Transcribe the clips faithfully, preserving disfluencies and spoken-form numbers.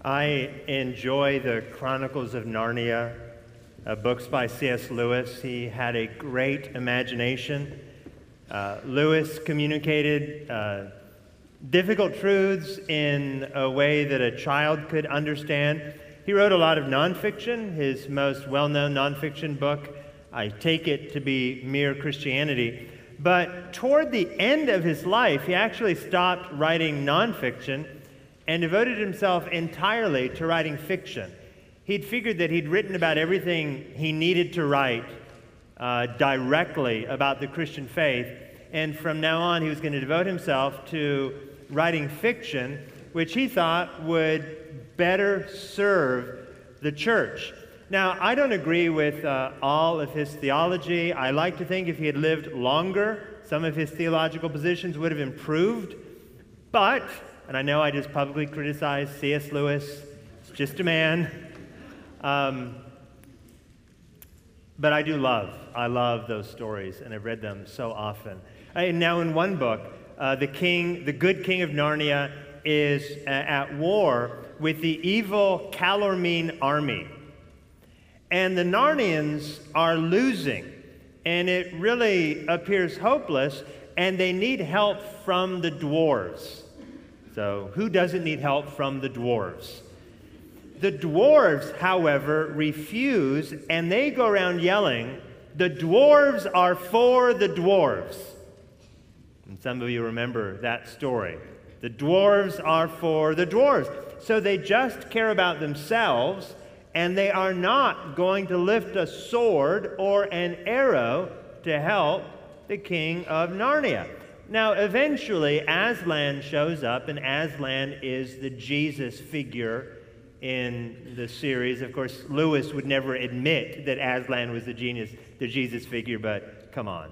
I enjoy the Chronicles of Narnia, uh, books by C S Lewis. He had a great imagination. Uh, Lewis communicated uh, difficult truths in a way that a child could understand. He wrote a lot of nonfiction. His most well-known nonfiction book, I take it to be Mere Christianity. But toward the end of his life, he actually stopped writing nonfiction and devoted himself entirely to writing fiction. He'd figured that he'd written about everything he needed to write uh, directly about the Christian faith, and from now on he was going to devote himself to writing fiction, which he thought would better serve the church. Now, I don't agree with uh, all of his theology. I like to think if he had lived longer, some of his theological positions would have improved, but and I know I just publicly criticized C S Lewis. It's just a man. Um, but I do love, I love those stories, and I've read them so often. And now in one book, uh, the king, the good king of Narnia is uh, at war with the evil Calormene army. And the Narnians are losing, and it really appears hopeless, and they need help from the dwarves. So, who doesn't need help from the dwarves? The dwarves, however, refuse, and they go around yelling, "The dwarves are for the dwarves." And some of you remember that story. The dwarves are for the dwarves. So they just care about themselves, and they are not going to lift a sword or an arrow to help the king of Narnia. Now, eventually, Aslan shows up, and Aslan is the Jesus figure in the series. Of course, Lewis would never admit that Aslan was the genius, the Jesus figure, but come on.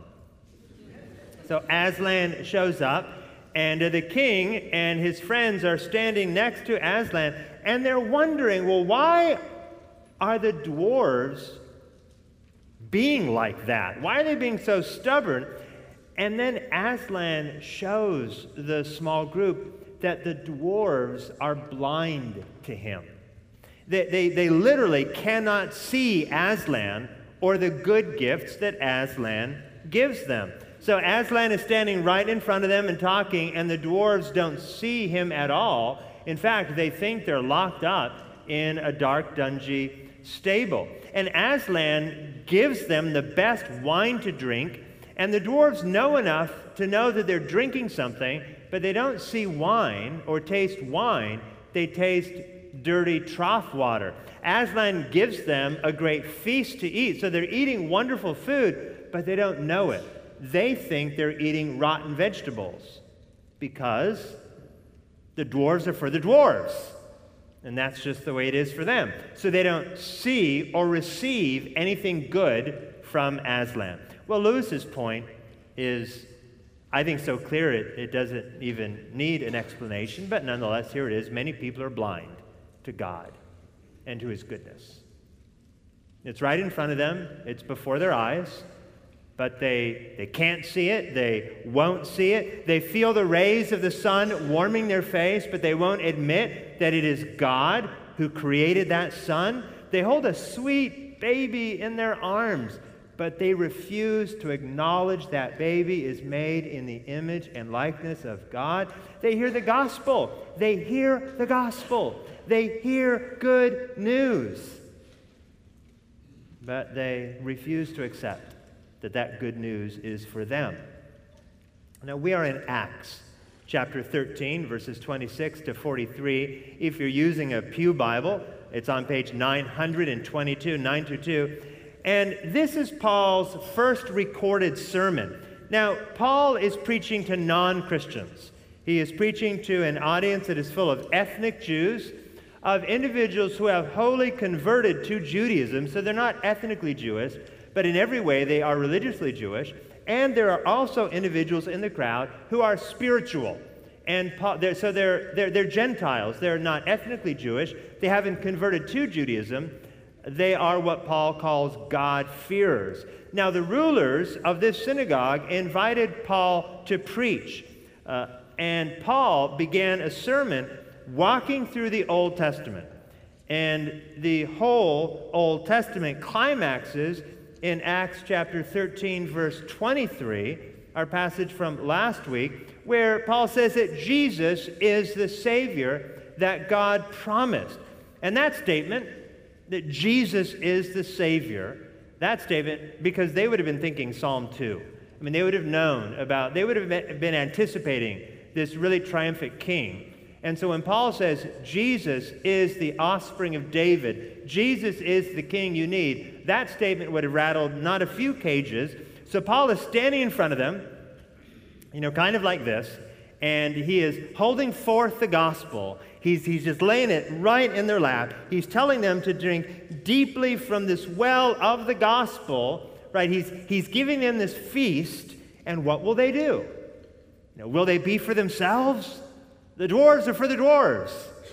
So Aslan shows up, and uh, the king and his friends are standing next to Aslan, and they're wondering, well, why are the dwarves being like that? Why are they being so stubborn? And then Aslan shows the small group that the dwarves are blind to him. They, they, they literally cannot see Aslan or the good gifts that Aslan gives them. So Aslan is standing right in front of them and talking, and the dwarves don't see him at all. In fact, they think they're locked up in a dark, dungy stable. And Aslan gives them the best wine to drink, and the dwarves know enough to know that they're drinking something, but they don't see wine or taste wine. They taste dirty trough water. Aslan gives them a great feast to eat, so they're eating wonderful food, but they don't know it. They think they're eating rotten vegetables because the dwarves are for the dwarves, and that's just the way it is for them. So they don't see or receive anything good from Aslan. Well, Lewis's point is, I think, so clear it, it doesn't even need an explanation, but nonetheless, here it is. Many people are blind to God and to his goodness. It's right in front of them. It's before their eyes, but they, they can't see it. They won't see it. They feel the rays of the sun warming their face, but they won't admit that it is God who created that sun. They hold a sweet baby in their arms, but they refuse to acknowledge that baby is made in the image and likeness of God. They hear the gospel. They hear the gospel. They hear good news. But they refuse to accept that that good news is for them. Now, we are in Acts chapter thirteen, verses twenty-six to forty-three. If you're using a Pew Bible, it's on page nine twenty-two, nine twenty-two. And this is Paul's first recorded sermon. Now, Paul is preaching to non-Christians. He is preaching to an audience that is full of ethnic Jews, of individuals who have wholly converted to Judaism. So they're not ethnically Jewish, but in every way they are religiously Jewish. And there are also individuals in the crowd who are spiritual. And Paul, they're, so they're, they're, they're Gentiles. They're not ethnically Jewish. They haven't converted to Judaism. They are what Paul calls God-fearers. Now, the rulers of this synagogue invited Paul to preach. Uh, and Paul began a sermon walking through the Old Testament. And the whole Old Testament climaxes in Acts chapter thirteen, verse twenty-three, our passage from last week, where Paul says that Jesus is the Savior that God promised. And that statement, that Jesus is the Savior, that statement, because they would have been thinking Psalm two. I mean, they would have known about, they would have been anticipating this really triumphant king. And so when Paul says Jesus is the offspring of David, Jesus is the king you need, that statement would have rattled not a few cages. So Paul is standing in front of them, you know, kind of like this, and he is holding forth the gospel. He's, he's just laying it right in their lap. He's telling them to drink deeply from this well of the gospel, right? He's, he's giving them this feast, and what will they do? You know, will they be for themselves? The dwarves are for the dwarves.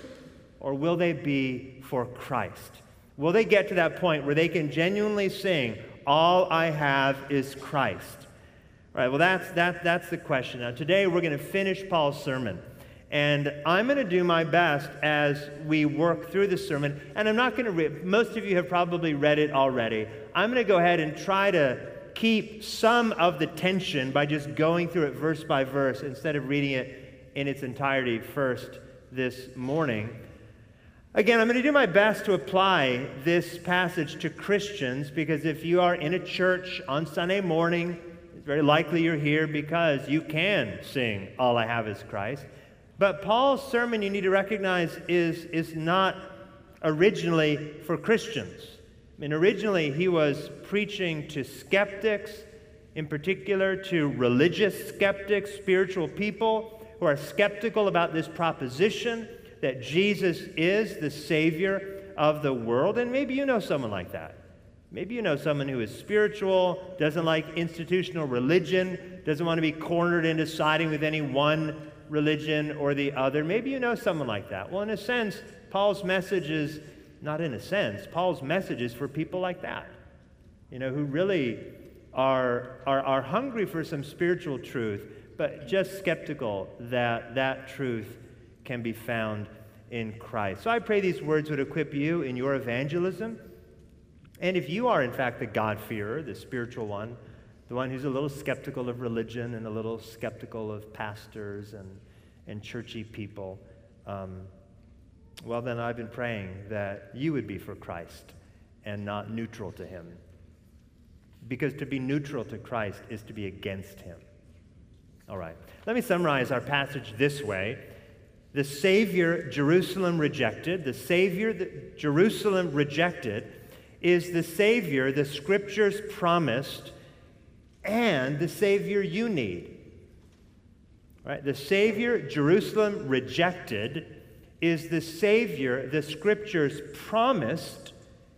Or will they be for Christ? Will they get to that point where they can genuinely sing, all I have is Christ? All right, well, that's, that, that's the question. Now, today we're going to finish Paul's sermon. And I'm going to do my best as we work through the sermon. And I'm not going to read, most of you have probably read it already. I'm going to go ahead and try to keep some of the tension by just going through it verse by verse instead of reading it in its entirety first this morning. Again, I'm going to do my best to apply this passage to Christians, because if you are in a church on Sunday morning, it's very likely you're here because you can sing All I Have is Christ. But Paul's sermon, you need to recognize, is, is not originally for Christians. I mean, originally he was preaching to skeptics, in particular to religious skeptics, spiritual people who are skeptical about this proposition that Jesus is the Savior of the world. And maybe you know someone like that. Maybe you know someone who is spiritual, doesn't like institutional religion, doesn't want to be cornered into siding with any one religion or the other. Maybe you know someone like that. Well, in a sense, Paul's message is, not in a sense, Paul's message is for people like that, you know, who really are, are, are hungry for some spiritual truth, but just skeptical that that truth can be found in Christ. So I pray these words would equip you in your evangelism. And if you are, in fact, the God-fearer, the spiritual one, the one who's a little skeptical of religion and a little skeptical of pastors and, and churchy people, um, well, then I've been praying that you would be for Christ and not neutral to him. Because to be neutral to Christ is to be against him. All right, let me summarize our passage this way. The Savior Jerusalem rejected, the Savior that Jerusalem rejected is the Savior the Scriptures promised and the Savior you need. Right? The Savior Jerusalem rejected is the Savior the Scriptures promised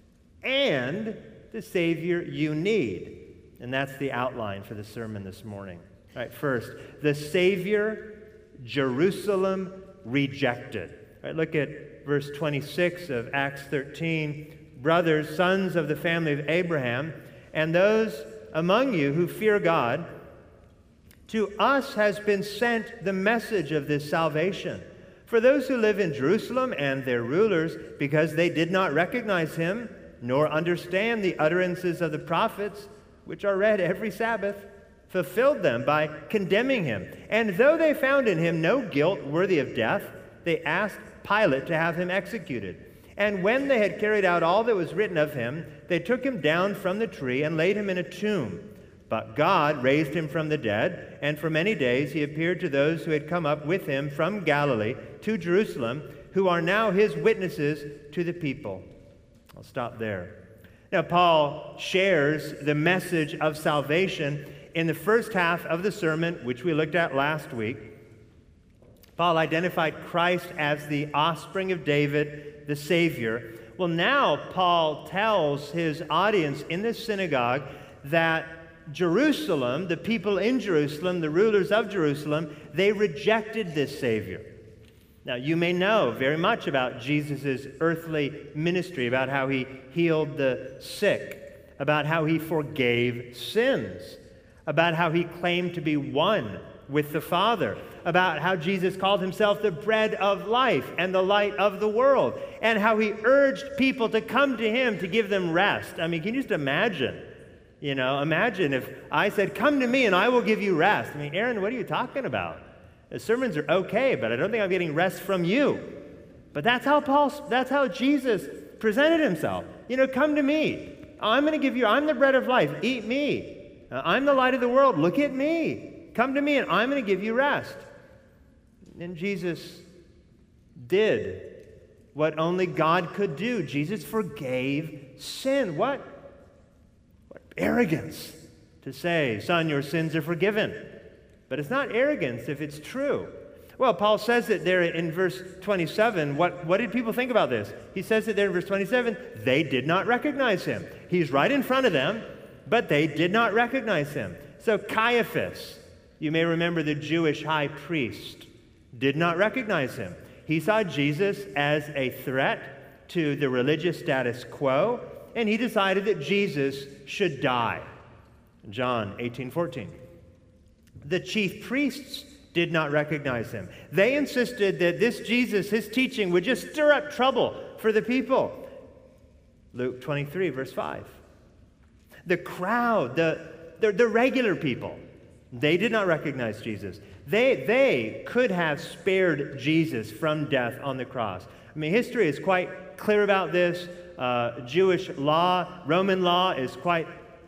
and the Savior you need. And that's the outline for the sermon this morning. All right, first, the Savior Jerusalem rejected. All right, look at verse twenty-six of Acts thirteen. Brothers, sons of the family of Abraham, and those among you who fear God, to us has been sent the message of this salvation. For those who live in Jerusalem and their rulers, because they did not recognize him, nor understand the utterances of the prophets, which are read every Sabbath, fulfilled them by condemning him. And though they found in him no guilt worthy of death, they asked Pilate to have him executed. And when they had carried out all that was written of him, they took him down from the tree and laid him in a tomb. But God raised him from the dead, and for many days he appeared to those who had come up with him from Galilee to Jerusalem, who are now his witnesses to the people. I'll stop there. Now, Paul shares the message of salvation in the first half of the sermon, which we looked at last week. Paul identified Christ as the offspring of David, the Savior. Well, now Paul tells his audience in the synagogue that Jerusalem, the people in Jerusalem, the rulers of Jerusalem, they rejected this Savior. Now, you may know very much about Jesus' earthly ministry, about how he healed the sick, about how he forgave sins, about how he claimed to be one with the Father, about how Jesus called himself the bread of life and the light of the world, and how he urged people to come to him to give them rest. I mean, can you just imagine? You know, imagine if I said, come to me and I will give you rest. I mean, Aaron, what are you talking about? The sermons are okay, but I don't think I'm getting rest from you. But that's how Paul, that's how Jesus presented himself. You know, come to me. I'm going to give you, I'm the bread of life. Eat me. Uh, I'm the light of the world. Look at me. Come to me and I'm going to give you rest. And Jesus did what only God could do. Jesus forgave sin. What? What arrogance to say, son, your sins are forgiven. But it's not arrogance if it's true. Well, Paul says it there in verse twenty-seven. What, what did people think about this? He says it there in verse twenty-seven. They did not recognize him. He's right in front of them, but they did not recognize him. So Caiaphas, you may remember the Jewish high priest, did not recognize him. He saw Jesus as a threat to the religious status quo, and he decided that Jesus should die. John eighteen fourteen. The chief priests did not recognize him. They insisted that this Jesus, his teaching, would just stir up trouble for the people. Luke twenty-three, verse five. The crowd, the, the, the regular people, they did not recognize Jesus. They, they could have spared Jesus from death on the cross. I mean, history is quite clear about this. Uh, Jewish law, Roman law is quite,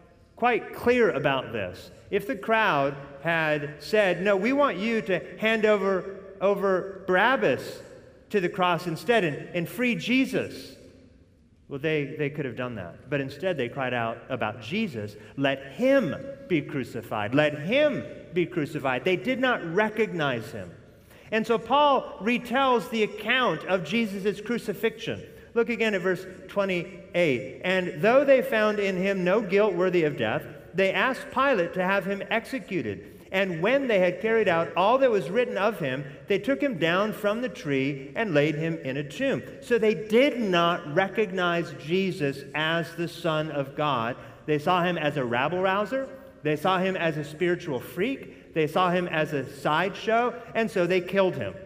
quite clear about this. If the crowd had said, no, we want you to hand over, over Barabbas to the cross instead and, and free Jesus, well, they, they could have done that. But instead they cried out about Jesus, let him be crucified. Let him be crucified. They did not recognize him. And so Paul retells the account of Jesus' crucifixion. Look again at verse twenty-eight. And though they found in him no guilt worthy of death, they asked Pilate to have him executed. And when they had carried out all that was written of him, they took him down from the tree and laid him in a tomb. So they did not recognize Jesus as the Son of God. They saw him as a rabble-rouser. They saw him as a spiritual freak. They saw him as a sideshow, and so they killed him.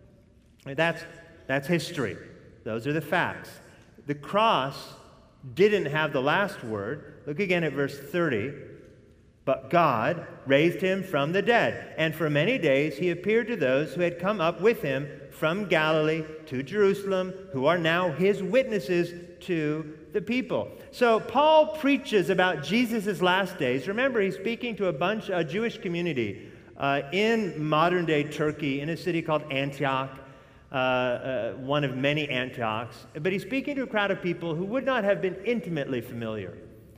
That's, that's history. Those are the facts. The cross didn't have the last word. Look again at verse thirty. But God raised him from the dead, and for many days he appeared to those who had come up with him from Galilee to Jerusalem, who are now his witnesses to the people. So Paul preaches about Jesus' last days. Remember, he's speaking to a bunch, a Jewish community uh, in modern-day Turkey, in a city called Antioch, uh, uh, one of many Antiochs. But he's speaking to a crowd of people who would not have been intimately familiar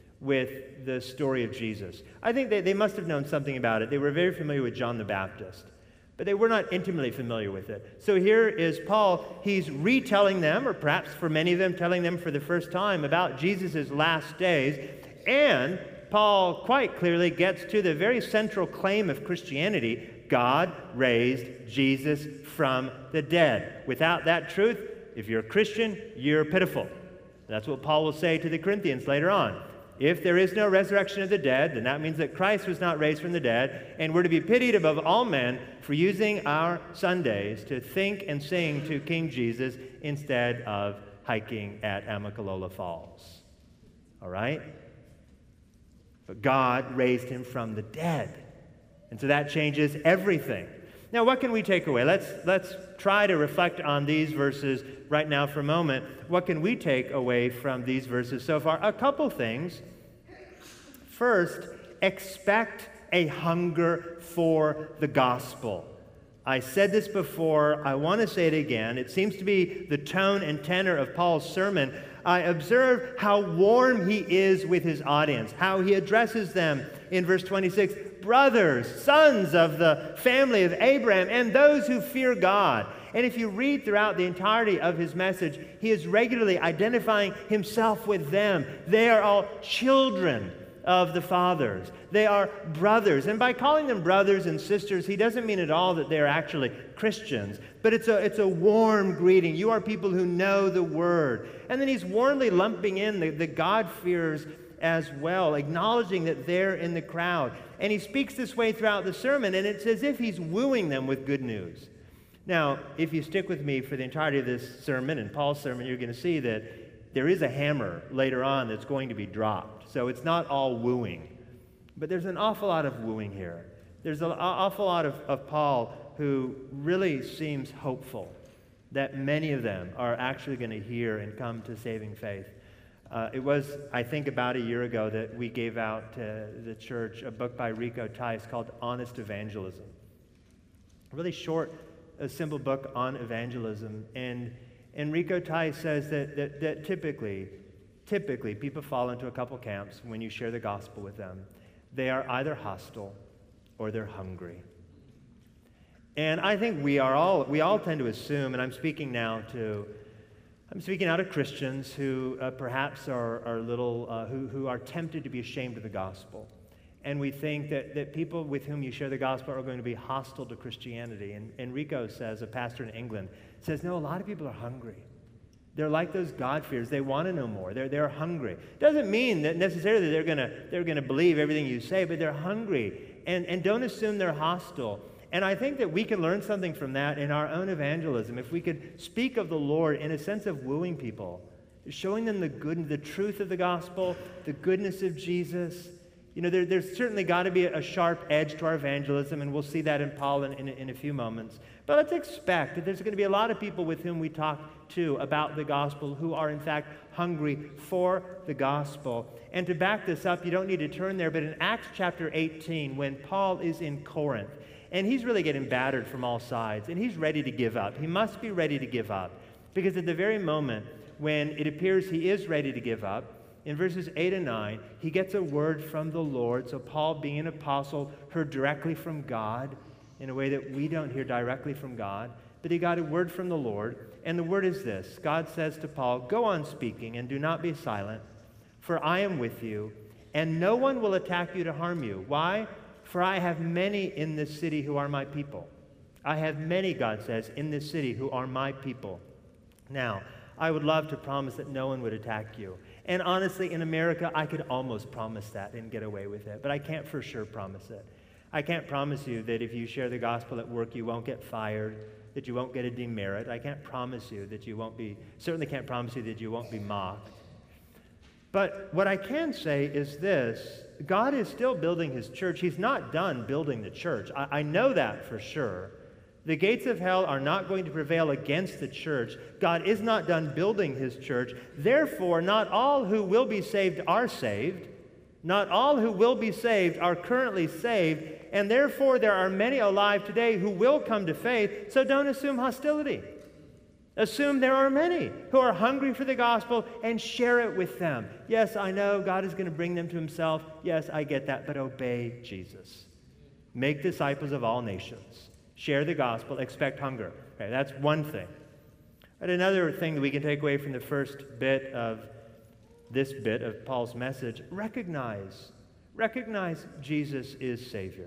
with the story of Jesus. I think they, they must have known something about it. They were very familiar with John the Baptist, but they were not intimately familiar with it. So here is Paul. He's retelling them, or perhaps for many of them, telling them for the first time about Jesus' last days. And Paul quite clearly gets to the very central claim of Christianity: God raised Jesus from the dead. Without that truth, if you're a Christian, you're pitiful. That's what Paul will say to the Corinthians later on. If there is no resurrection of the dead, then that means that Christ was not raised from the dead, and we're to be pitied above all men for using our Sundays to think and sing to King Jesus instead of hiking at Amicalola Falls. All right? But God raised him from the dead. And so that changes everything. Now, what can we take away? Let's, let's try to reflect on these verses right now for a moment. What can we take away from these verses so far? A couple things. First, expect a hunger for the gospel. I said this before. I want to say it again. It seems to be the tone and tenor of Paul's sermon. I observe how warm he is with his audience, how he addresses them in verse twenty-six. Brothers, sons of the family of Abraham, and those who fear God. And if you read throughout the entirety of his message, he is regularly identifying himself with them. They are all children of the fathers. They are brothers. And by calling them brothers and sisters, he doesn't mean at all that they're actually Christians, but it's a, it's a warm greeting. You are people who know the word. And then he's warmly lumping in the, the God-fearers as well, acknowledging that they're in the crowd. And he speaks this way throughout the sermon, and it's as if he's wooing them with good news. Now, if you stick with me for the entirety of this sermon and Paul's sermon, you're going to see that there is a hammer later on that's going to be dropped. So it's not all wooing. But there's an awful lot of wooing here. There's an awful lot of, of Paul who really seems hopeful that many of them are actually going to hear and come to saving faith. Uh, it was, I think, about a year ago that we gave out to the church a book by Rico Tice called Honest Evangelism. A really short, a simple book on evangelism. And Enrico Tice says that, that, that typically, typically people fall into a couple camps when you share the gospel with them. They are either hostile or they're hungry. And I think we are all, we all tend to assume, and I'm speaking now to, I'm speaking now to Christians who uh, perhaps are, are little, uh, who, who are tempted to be ashamed of the gospel. And we think that, that people with whom you share the gospel are going to be hostile to Christianity. And Enrico says, a pastor in England, says, no, a lot of people are hungry. They're like those God-fears. They want to know more. They're, they're hungry. Doesn't mean that necessarily they're going to they're going to believe everything you say, but they're hungry. And, and don't assume they're hostile. And I think that we can learn something from that in our own evangelism. If we could speak of the Lord in a sense of wooing people, showing them the good, the truth of the gospel, the goodness of Jesus. You know, there, there's certainly got to be a sharp edge to our evangelism, and we'll see that in Paul in, in, in a few moments. But let's expect that there's going to be a lot of people with whom we talk to about the gospel who are, in fact, hungry for the gospel. And to back this up, you don't need to turn there, but in Acts chapter eighteen, when Paul is in Corinth, and he's really getting battered from all sides, and he's ready to give up. He must be ready to give up, because at the very moment when it appears he is ready to give up, in verses eight and nine, he gets a word from the Lord. So Paul, being an apostle, heard directly from God in a way that we don't hear directly from God. But he got a word from the Lord, and the word is this. God says to Paul, go on speaking and do not be silent, for I am with you, and no one will attack you to harm you. Why? For I have many in this city who are my people. I have many, God says, in this city who are my people. Now, I would love to promise that no one would attack you. And honestly, in America, I could almost promise that and get away with it. But I can't for sure promise it. I can't promise you that if you share the gospel at work, you won't get fired, that you won't get a demerit. I can't promise you that you won't be, certainly can't promise you that you won't be mocked. But what I can say is this. God is still building his church. He's not done building the church. I, I know that for sure. The gates of hell are not going to prevail against the church. God is not done building his church. Therefore, not all who will be saved are saved. Not all who will be saved are currently saved. And therefore, there are many alive today who will come to faith. So don't assume hostility. Assume there are many who are hungry for the gospel and share it with them. Yes, I know God is going to bring them to himself. Yes, I get that. But obey Jesus. Make disciples of all nations. Share the gospel, expect hunger. Okay, that's one thing. But another thing that we can take away from the first bit of this bit of Paul's message, recognize, recognize Jesus is Savior.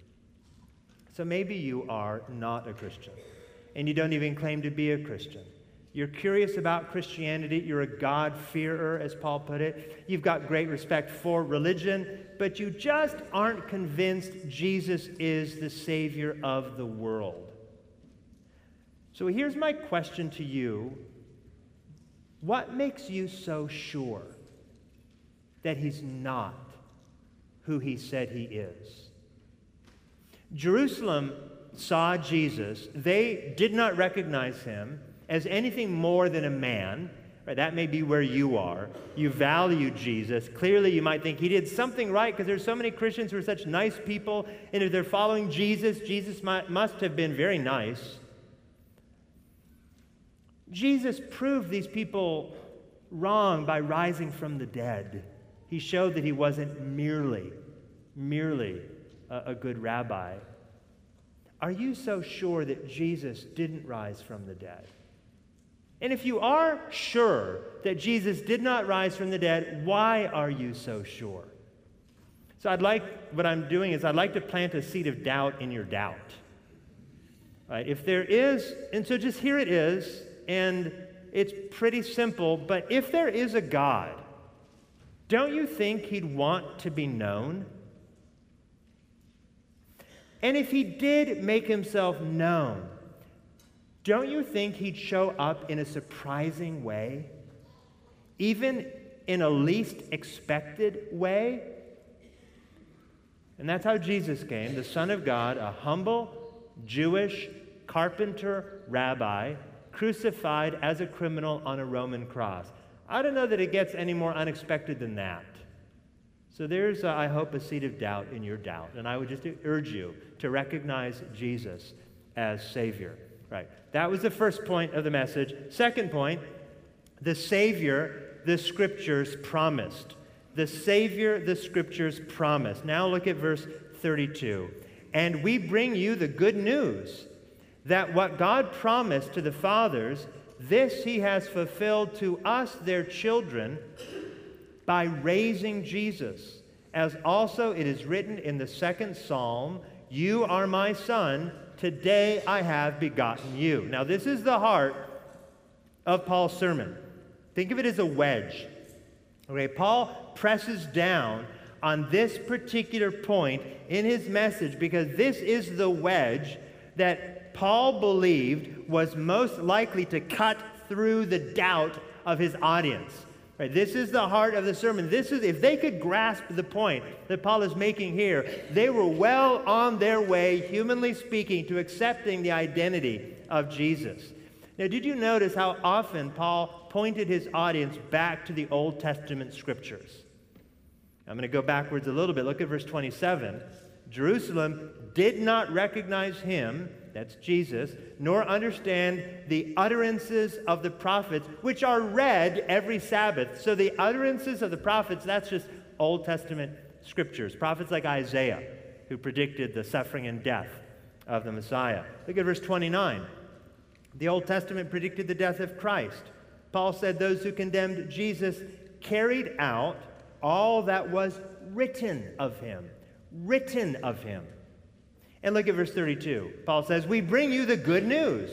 So maybe you are not a Christian, and you don't even claim to be a Christian. You're curious about Christianity. You're a God-fearer, as Paul put it. You've got great respect for religion, but you just aren't convinced Jesus is the Savior of the world. So here's my question to you. What makes you so sure that he's not who he said he is? Jerusalem saw Jesus. They did not recognize him as anything more than a man. Right? That may be where you are. You value Jesus. Clearly, you might think he did something right because there's so many Christians who are such nice people, and if they're following Jesus, Jesus might, must have been very nice. Jesus proved these people wrong by rising from the dead. He showed that he wasn't merely, merely a, a good rabbi. Are you so sure that Jesus didn't rise from the dead? And if you are sure that Jesus did not rise from the dead, why are you so sure? So I'd like, what I'm doing is I'd like to plant a seed of doubt in your doubt. Right? If there is, and so just here it is, and it's pretty simple, but if there is a God, don't you think he'd want to be known? And if he did make himself known, don't you think he'd show up in a surprising way? Even in a least expected way? And that's how Jesus came, the Son of God, a humble Jewish carpenter rabbi, crucified as a criminal on a Roman cross. I don't know that it gets any more unexpected than that. So there's, uh, I hope, a seed of doubt in your doubt. And I would just urge you to recognize Jesus as Savior. Right. That was the first point of the message. Second point, the Savior the Scriptures promised. The Savior the Scriptures promised. Now look at verse thirty-two. And we bring you the good news that what God promised to the fathers, this he has fulfilled to us, their children, by raising Jesus. As also it is written in the second psalm, you are my son, today I have begotten you. Now this is the heart of Paul's sermon. Think of it as a wedge. Okay, Paul presses down on this particular point in his message because this is the wedge that Paul believed was most likely to cut through the doubt of his audience. Right, this is the heart of the sermon. This is, if they could grasp the point that Paul is making here, they were well on their way, humanly speaking, to accepting the identity of Jesus. Now, did you notice how often Paul pointed his audience back to the Old Testament scriptures? I'm going to go backwards a little bit. Look at verse twenty-seven. Jerusalem did not recognize him, that's Jesus, nor understand the utterances of the prophets, which are read every Sabbath. So the utterances of the prophets, that's just Old Testament scriptures. Prophets like Isaiah, who predicted the suffering and death of the Messiah. Look at verse twenty-nine. The Old Testament predicted the death of Christ. Paul said those who condemned Jesus carried out all that was written of him. Written of him. And look at verse thirty-two. Paul says, we bring you the good news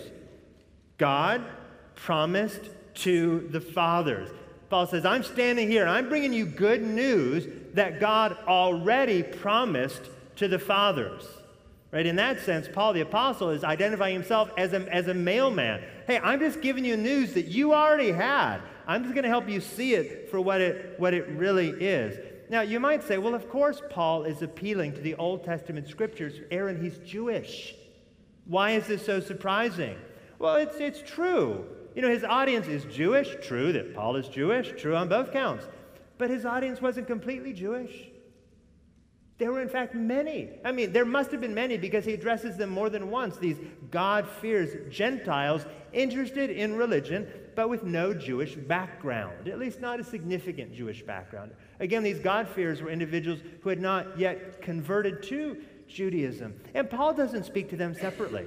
God promised to the fathers. Paul says, I'm standing here and I'm bringing you good news that God already promised to the fathers. Right? In that sense, Paul the Apostle is identifying himself as a, as a mailman. Hey, I'm just giving you news that you already had. I'm just going to help you see it for what it, what it really is. Now, you might say, well, of course Paul is appealing to the Old Testament scriptures. Aaron, he's Jewish. Why is this so surprising? Well, it's, it's true. You know, his audience is Jewish. True that Paul is Jewish. True on both counts. But his audience wasn't completely Jewish. There were, in fact, many. I mean, there must have been many because he addresses them more than once. These God-fears Gentiles interested in religion, but with no Jewish background, at least not a significant Jewish background. Again, these God-fears were individuals who had not yet converted to Judaism. And Paul doesn't speak to them separately.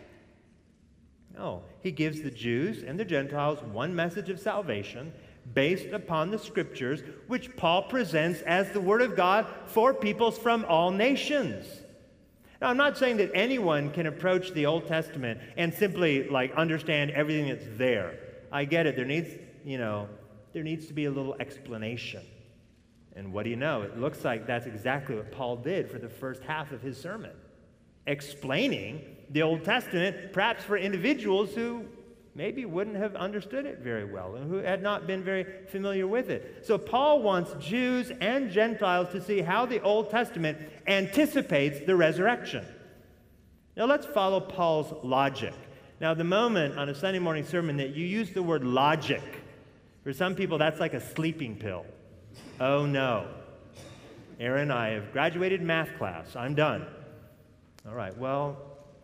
No, he gives the Jews and the Gentiles one message of salvation based upon the scriptures, which Paul presents as the word of God for peoples from all nations. Now, I'm not saying that anyone can approach the Old Testament and simply like understand everything that's there. I get it. There needs, you know, there needs to be a little explanation. And what do you know? It looks like that's exactly what Paul did for the first half of his sermon, explaining the Old Testament, perhaps for individuals who maybe wouldn't have understood it very well and who had not been very familiar with it. So Paul wants Jews and Gentiles to see how the Old Testament anticipates the resurrection. Now let's follow Paul's logic. Now, the moment on a Sunday morning sermon that you use the word logic, for some people that's like a sleeping pill. Oh no. Aaron, I have graduated math class. I'm done. All right, well,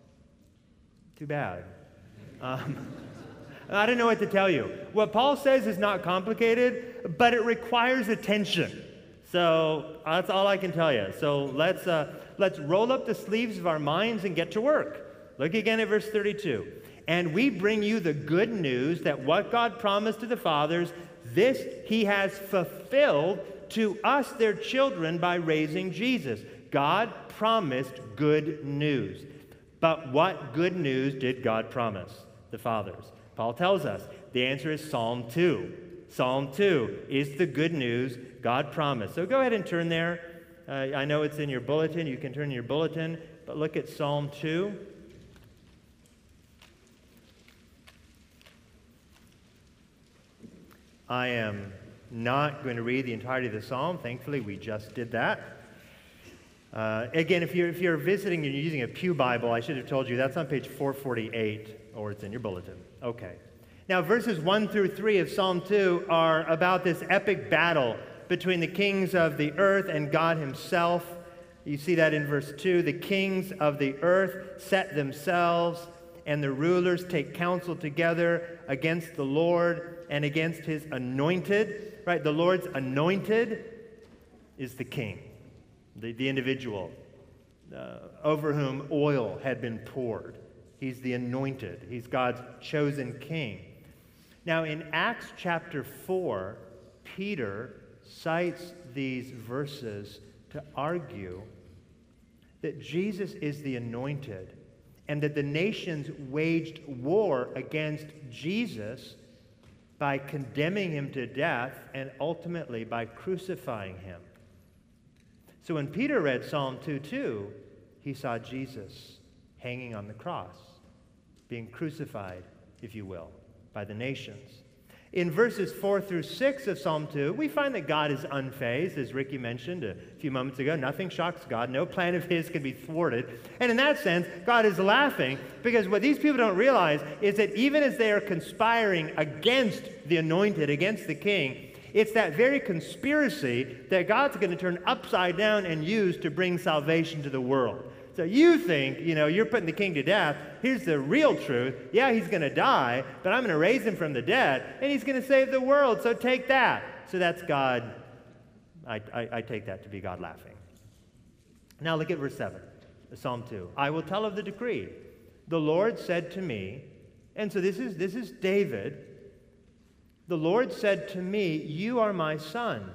too bad. Um, I don't know what to tell you. What Paul says is not complicated, but it requires attention. So that's all I can tell you. So let's, uh, let's roll up the sleeves of our minds and get to work. Look again at verse thirty-two. And we bring you the good news that what God promised to the fathers, this he has fulfilled to us, their children, by raising Jesus. God promised good news. But what good news did God promise the fathers? Paul tells us the answer is Psalm two. Psalm two is the good news God promised. So go ahead and turn there. Uh, I know it's in your bulletin. You can turn in your bulletin, but look at Psalm two. I am not going to read the entirety of the psalm. Thankfully, we just did that. Uh, again, if you're, if you're visiting and you're using a Pew Bible, I should have told you that's on page four forty-eight, or it's in your bulletin. Okay. Now, verses one through three of Psalm two are about this epic battle between the kings of the earth and God himself. You see that in verse two. The kings of the earth set themselves, and the rulers take counsel together against the Lord and against his anointed. Right? The Lord's anointed is the king, the, the individual uh, over whom oil had been poured. He's the anointed. He's God's chosen king. Now, in Acts chapter four, Peter cites these verses to argue that Jesus is the anointed and that the nations waged war against Jesus by condemning him to death and ultimately by crucifying him. So when Peter read Psalm two two, he saw Jesus hanging on the cross, being crucified, if you will, by the nations. In verses four through six of Psalm two, we find that God is unfazed, as Ricky mentioned a few moments ago. Nothing shocks God. No plan of his can be thwarted. And in that sense, God is laughing because what these people don't realize is that even as they are conspiring against the anointed, against the king, it's that very conspiracy that God's going to turn upside down and use to bring salvation to the world. So you think, you know, you're putting the king to death. Here's the real truth. Yeah, he's going to die, but I'm going to raise him from the dead, and he's going to save the world, so take that. So that's God. I, I, I take that to be God laughing. Now look at verse seven, Psalm two. I will tell of the decree. The Lord said to me, and so this is, this is David. The Lord said to me, you are my son.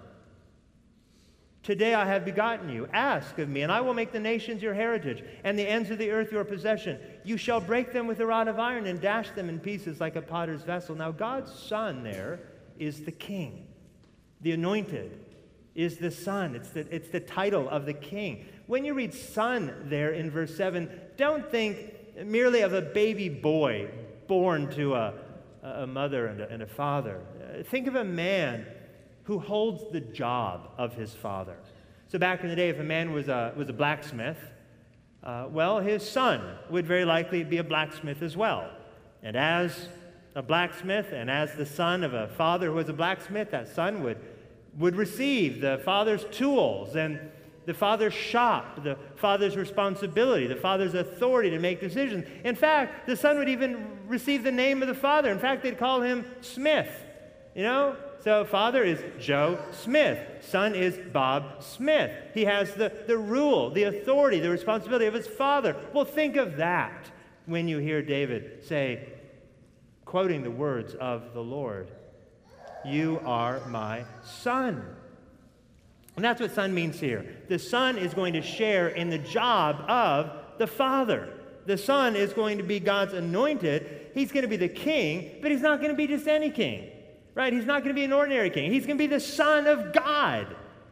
Today I have begotten you. Ask of me, and I will make the nations your heritage, and the ends of the earth your possession. You shall break them with a rod of iron and dash them in pieces like a potter's vessel. Now God's son there is the king. The anointed is the son. It's the, it's the title of the king. When you read son there in verse seven, don't think merely of a baby boy born to a, a mother and a, and a father. Uh, think of a man who holds the job of his father. So back in the day, if a man was a, was a blacksmith, uh, well, his son would very likely be a blacksmith as well. And as a blacksmith and as the son of a father who was a blacksmith, that son would, would receive the father's tools and the father's shop, the father's responsibility, the father's authority to make decisions. In fact, the son would even receive the name of the father. In fact, they'd call him Smith, you know? So father is Joe Smith. Son is Bob Smith. He has the, the rule, the authority, the responsibility of his father. Well, think of that when you hear David say, quoting the words of the Lord, you are my son. And that's what son means here. The son is going to share in the job of the father. The son is going to be God's anointed. He's going to be the king, but he's not going to be just any king. Right? He's not going to be an ordinary king. He's going to be the Son of God,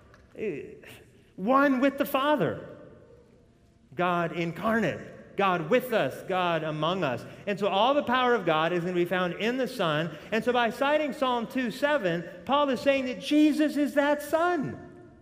one with the Father. God incarnate, God with us, God among us. And so all the power of God is going to be found in the Son. And so by citing Psalm two seven, Paul is saying that Jesus is that Son.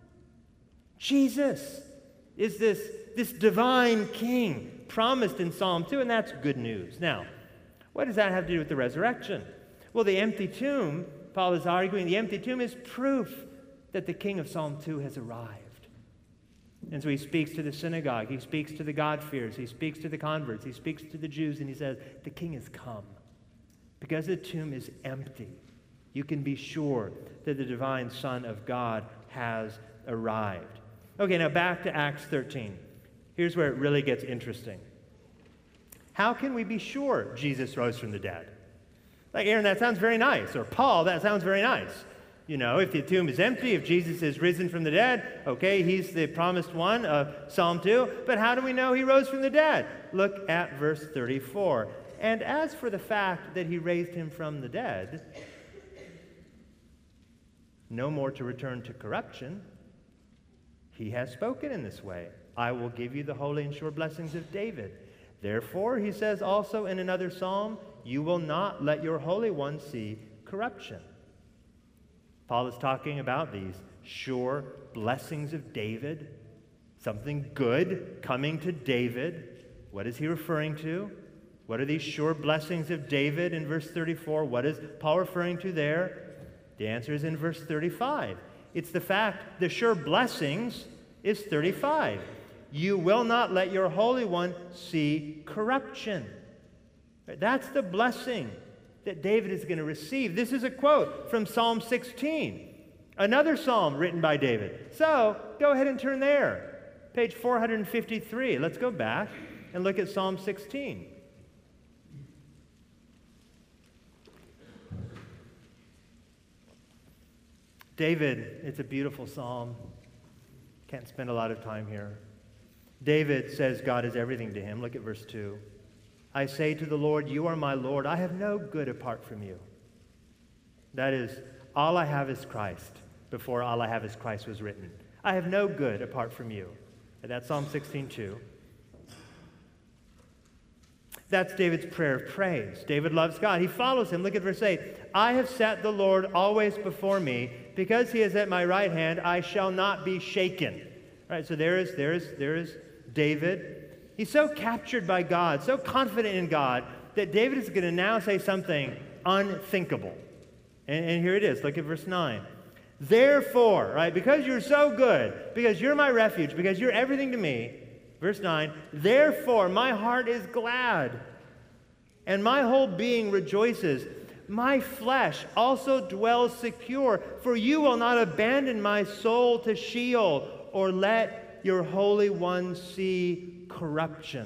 Jesus is this, this divine king promised in Psalm two, and that's good news. Now, what does that have to do with the resurrection? Well, the empty tomb, Paul is arguing, the empty tomb is proof that the king of Psalm two has arrived. And so he speaks to the synagogue, he speaks to the God-fearers, he speaks to the converts, he speaks to the Jews, and he says, the king has come. Because the tomb is empty, you can be sure that the divine Son of God has arrived. Okay, now back to Acts thirteen. Here's where it really gets interesting. How can we be sure Jesus rose from the dead? Like, Aaron, that sounds very nice. Or, Paul, that sounds very nice. You know, if the tomb is empty, if Jesus is risen from the dead, okay, he's the promised one of Psalm two. But how do we know he rose from the dead? Look at verse thirty-four. And as for the fact that he raised him from the dead, no more to return to corruption. He has spoken in this way. I will give you the holy and sure blessings of David. Therefore, he says also in another psalm, you will not let your Holy One see corruption. Paul is talking about these sure blessings of David, something good coming to David. What is he referring to? What are these sure blessings of David in verse thirty-four? What is Paul referring to there? The answer is in verse thirty-five. It's the fact the sure blessings is thirty-five. You will not let your Holy One see corruption. That's the blessing that David is going to receive. This is a quote from Psalm sixteen, another psalm written by David. So go ahead and turn there. Page four hundred fifty-three. Let's go back and look at Psalm sixteen. David, it's a beautiful psalm. Can't spend a lot of time here. David says God is everything to him. Look at verse two. I say to the Lord, you are my Lord. I have no good apart from you. That is, all I have is Christ, before all I have is Christ was written. I have no good apart from you. And that's Psalm sixteen two. That's David's prayer of praise. David loves God. He follows him. Look at verse eight. I have set the Lord always before me. Because he is at my right hand, I shall not be shaken. All right, so there is, there is, there is David. He's so captured by God, so confident in God, that David is going to now say something unthinkable. And, and here it is. Look at verse nine. Therefore, right, because you're so good, because you're my refuge, because you're everything to me, verse nine, therefore my heart is glad, and my whole being rejoices. My flesh also dwells secure, for you will not abandon my soul to Sheol, or let your Holy One see corruption.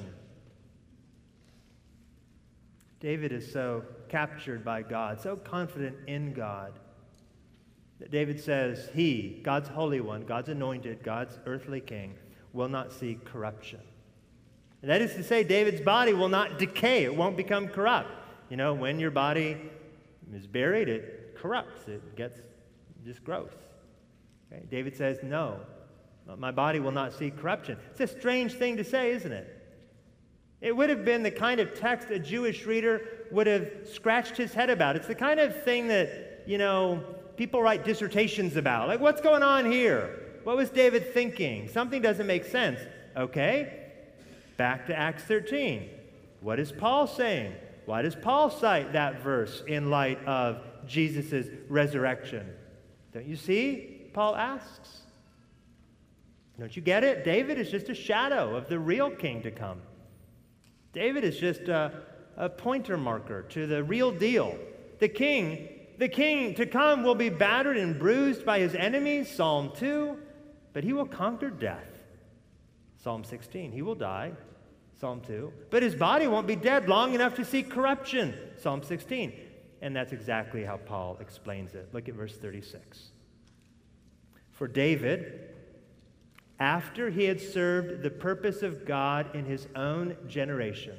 David is so captured by God, so confident in God, that David says he, God's Holy One, God's anointed, God's earthly king, will not see corruption. And that is to say, David's body will not decay. It won't become corrupt. You know, when your body is buried, it corrupts. It gets just gross. Okay? David says, no, my body will not see corruption. It's a strange thing to say, isn't it? It would have been the kind of text a Jewish reader would have scratched his head about. It's the kind of thing that, you know, people write dissertations about. Like, what's going on here? What was David thinking? Something doesn't make sense. Okay, back to Acts thirteen. What is Paul saying? Why does Paul cite that verse in light of Jesus' resurrection? Don't you see? Paul asks. Don't you get it? David is just a shadow of the real king to come. David is just a, a pointer marker to the real deal. The king, the king to come will be battered and bruised by his enemies, Psalm two, but he will conquer death. Psalm sixteen, he will die. Psalm two. But his body won't be dead long enough to see corruption. Psalm sixteen. And that's exactly how Paul explains it. Look at verse thirty-six. For David, after he had served the purpose of God in his own generation,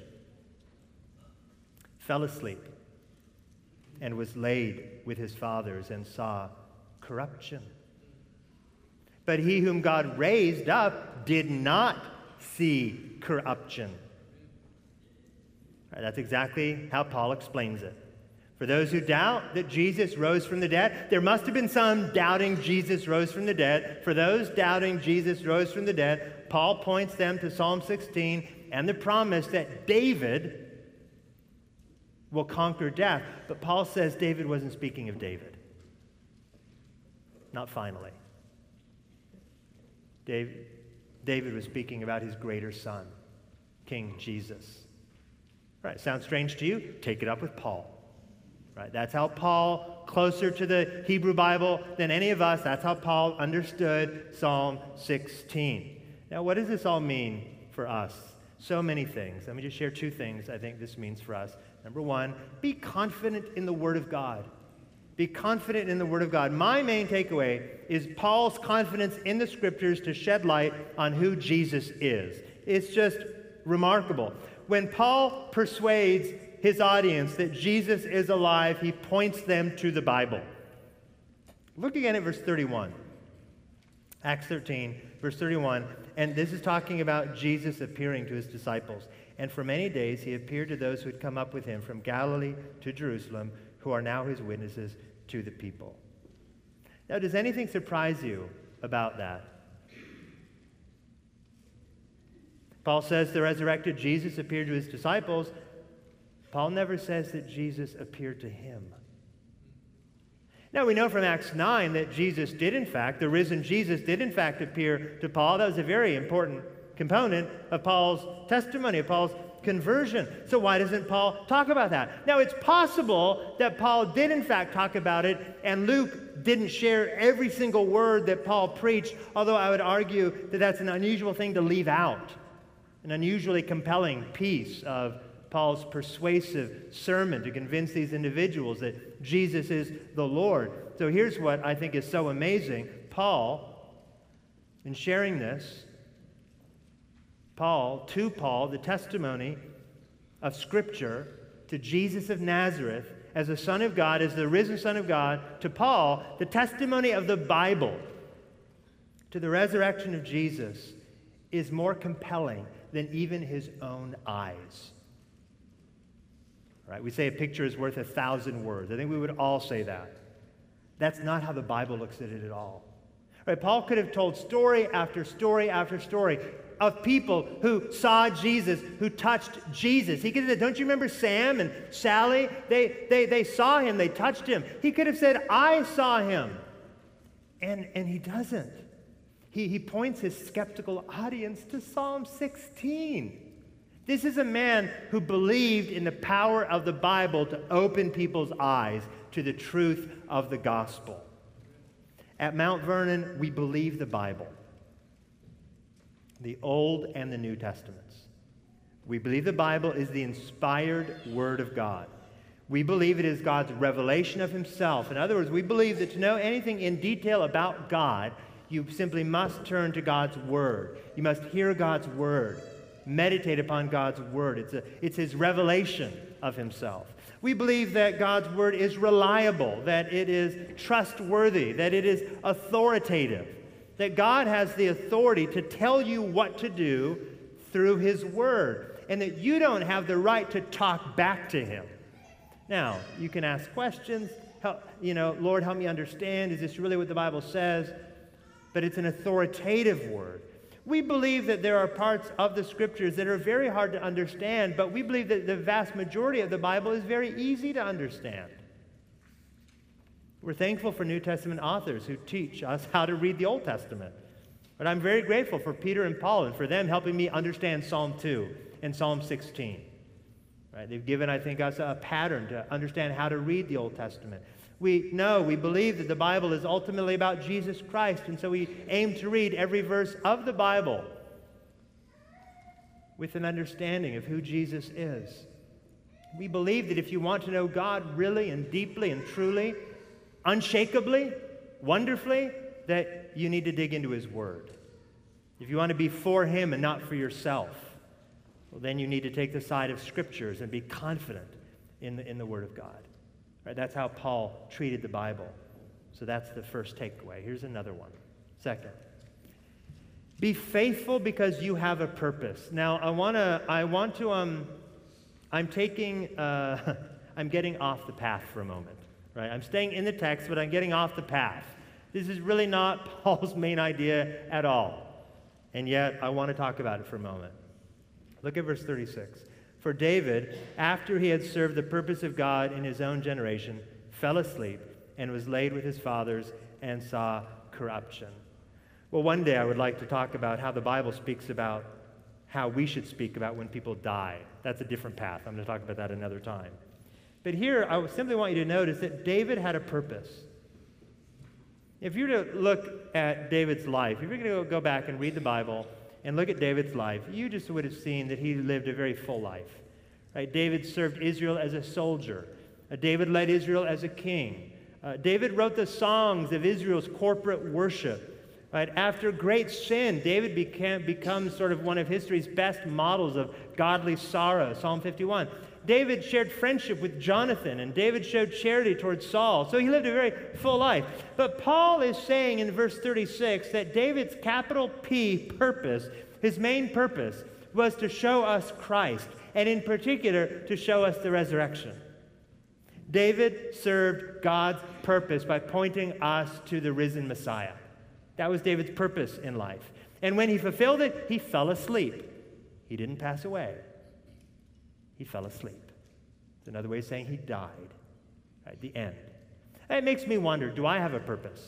fell asleep and was laid with his fathers and saw corruption. But he whom God raised up did not see corruption. Right, that's exactly how Paul explains it. For those who doubt that Jesus rose from the dead, there must have been some doubting Jesus rose from the dead. For those doubting Jesus rose from the dead, Paul points them to Psalm sixteen and the promise that David will conquer death. But Paul says David wasn't speaking of David. Not finally. David, David was speaking about his greater son, King Jesus. Right, sounds strange to you? Take it up with Paul. Right, that's how Paul, closer to the Hebrew Bible than any of us, that's how Paul understood Psalm sixteen. Now, what does this all mean for us? So many things. Let me just share two things I think this means for us. Number one, be confident in the Word of God. Be confident in the Word of God. My main takeaway is Paul's confidence in the Scriptures to shed light on who Jesus is. It's just remarkable. When Paul persuades his audience that Jesus is alive, he points them to the Bible. Look again at verse thirty-one. Acts thirteen, verse thirty-one, and this is talking about Jesus appearing to his disciples. And for many days he appeared to those who had come up with him from Galilee to Jerusalem, who are now his witnesses to the people. Now, does anything surprise you about that? Paul says the resurrected Jesus appeared to his disciples. Paul never says that Jesus appeared to him. Now, we know from Acts nine that Jesus did, in fact, the risen Jesus did, in fact, appear to Paul. That was a very important component of Paul's testimony, of Paul's conversion. So why doesn't Paul talk about that? Now, it's possible that Paul did, in fact, talk about it, and Luke didn't share every single word that Paul preached, although I would argue that that's an unusual thing to leave out, an unusually compelling piece of Paul's persuasive sermon to convince these individuals that Jesus is the Lord. So here's what I think is so amazing. Paul, in sharing this, Paul, to Paul, the testimony of Scripture to Jesus of Nazareth as the Son of God, as the risen Son of God, to Paul, the testimony of the Bible to the resurrection of Jesus is more compelling than even his own eyes. Right? We say a picture is worth a thousand words. I think we would all say that. That's not how the Bible looks at it at all. Right? Paul could have told story after story after story of people who saw Jesus, who touched Jesus. He could have said, don't you remember Sam and Sally? They, they, they saw him, they touched him. He could have said, I saw him. And, and he doesn't. He, he points his skeptical audience to Psalm sixteen. This is a man who believed in the power of the Bible to open people's eyes to the truth of the gospel. At Mount Vernon, we believe the Bible, the Old and the New Testaments. We believe the Bible is the inspired Word of God. We believe it is God's revelation of himself. In other words, we believe that to know anything in detail about God, you simply must turn to God's Word. You must hear God's Word. Meditate upon God's Word. It's, a, it's his revelation of himself. We believe that God's Word is reliable, that it is trustworthy, that it is authoritative, that God has the authority to tell you what to do through his Word, and that you don't have the right to talk back to him. Now, you can ask questions, help, you know, Lord, help me understand, is this really what the Bible says? But it's an authoritative word. We believe that there are parts of the Scriptures that are very hard to understand, but we believe that the vast majority of the Bible is very easy to understand. We're thankful for New Testament authors who teach us how to read the Old Testament. But I'm very grateful for Peter and Paul and for them helping me understand Psalm two and Psalm sixteen. Right? They've given, I think, us a pattern to understand how to read the Old Testament. We know, we believe that the Bible is ultimately about Jesus Christ, and so we aim to read every verse of the Bible with an understanding of who Jesus is. We believe that if you want to know God really and deeply and truly, unshakably, wonderfully, that you need to dig into his Word. If you want to be for him and not for yourself, well, then you need to take the side of Scriptures and be confident in the, in the Word of God. Right? That's how Paul treated the Bible. So that's the first takeaway. Here's another one. Second, be faithful because you have a purpose. Now, I want to, I want to, um, I'm taking, uh, I'm getting off the path for a moment. Right? I'm staying in the text, but I'm getting off the path. This is really not Paul's main idea at all. And yet, I want to talk about it for a moment. Look at verse thirty-six. For David, after he had served the purpose of God in his own generation, fell asleep and was laid with his fathers and saw corruption. Well, one day I would like to talk about how the Bible speaks about how we should speak about when people die. That's a different path. I'm going to talk about that another time. But here, I simply want you to notice that David had a purpose. If you were to look at David's life, if you're going to go back and read the Bible and look at David's life, you just would have seen that he lived a very full life. Right? David served Israel as a soldier. Uh, David led Israel as a king. Uh, David wrote the songs of Israel's corporate worship. Right? After great sin, David became, becomes sort of one of history's best models of godly sorrow, Psalm fifty-one. David shared friendship with Jonathan, and David showed charity towards Saul. So he lived a very full life. But Paul is saying in verse thirty-six that David's capital P purpose, his main purpose, was to show us Christ, and in particular, to show us the resurrection. David served God's purpose by pointing us to the risen Messiah. That was David's purpose in life. And when he fulfilled it, he fell asleep. He didn't pass away. He fell asleep. It's another way of saying he died. Right, the end. It makes me wonder, do I have a purpose?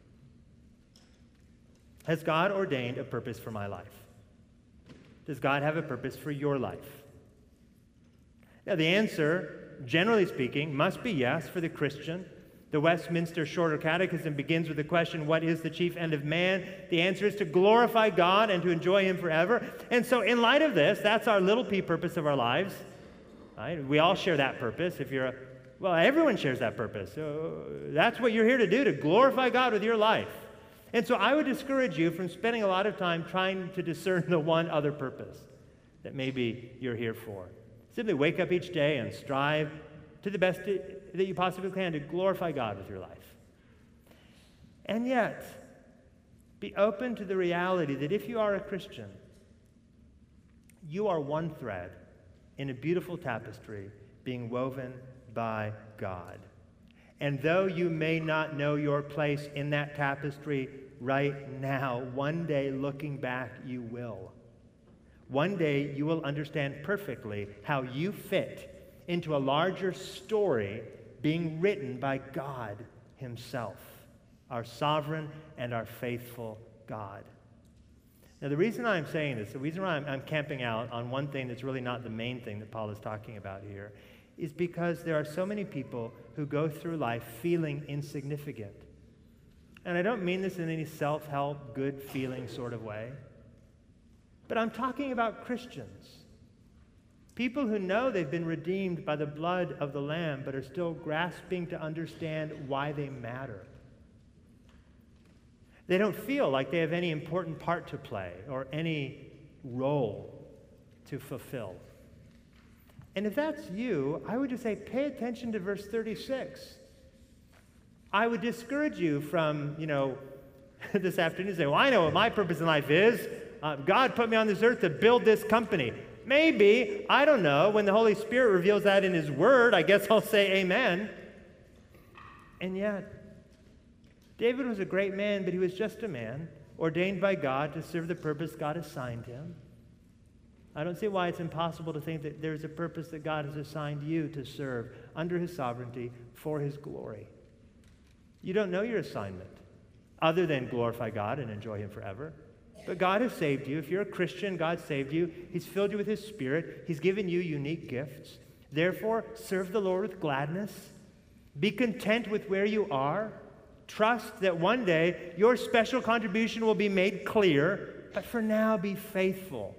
Has God ordained a purpose for my life? Does God have a purpose for your life? Now, the answer, generally speaking, must be yes for the Christian. The Westminster Shorter Catechism begins with the question, what is the chief end of man? The answer is to glorify God and to enjoy him forever. And so in light of this, that's our little p purpose of our lives. Right? We all share that purpose. If you're a, well, everyone shares that purpose. So that's what you're here to do, to glorify God with your life. And so I would discourage you from spending a lot of time trying to discern the one other purpose that maybe you're here for. Simply wake up each day and strive to the best that you possibly can to glorify God with your life. And yet, be open to the reality that if you are a Christian, you are one thread in a beautiful tapestry being woven by God. And though you may not know your place in that tapestry right now, one day looking back, you will. One day you will understand perfectly how you fit into a larger story being written by God himself, our sovereign and our faithful God. Now, the reason I'm saying this, the reason why I'm, I'm camping out on one thing that's really not the main thing that Paul is talking about here, is because there are so many people who go through life feeling insignificant. And I don't mean this in any self-help, good-feeling sort of way, but I'm talking about Christians. People who know they've been redeemed by the blood of the Lamb, but are still grasping to understand why they matter. They don't feel like they have any important part to play or any role to fulfill. And if that's you, I would just say pay attention to verse thirty-six. I would discourage you from, you know, this afternoon say, well, I know what my purpose in life is. Uh, God put me on this earth to build this company. Maybe, I don't know, when the Holy Spirit reveals that in his word, I guess I'll say amen. And yet, David was a great man, but he was just a man, ordained by God to serve the purpose God assigned him. I don't see why it's impossible to think that there's a purpose that God has assigned you to serve under his sovereignty for his glory. You don't know your assignment other than glorify God and enjoy him forever. But God has saved you. If you're a Christian, God saved you. He's filled you with his Spirit. He's given you unique gifts. Therefore, serve the Lord with gladness. Be content with where you are. Trust that one day your special contribution will be made clear, but for now be faithful.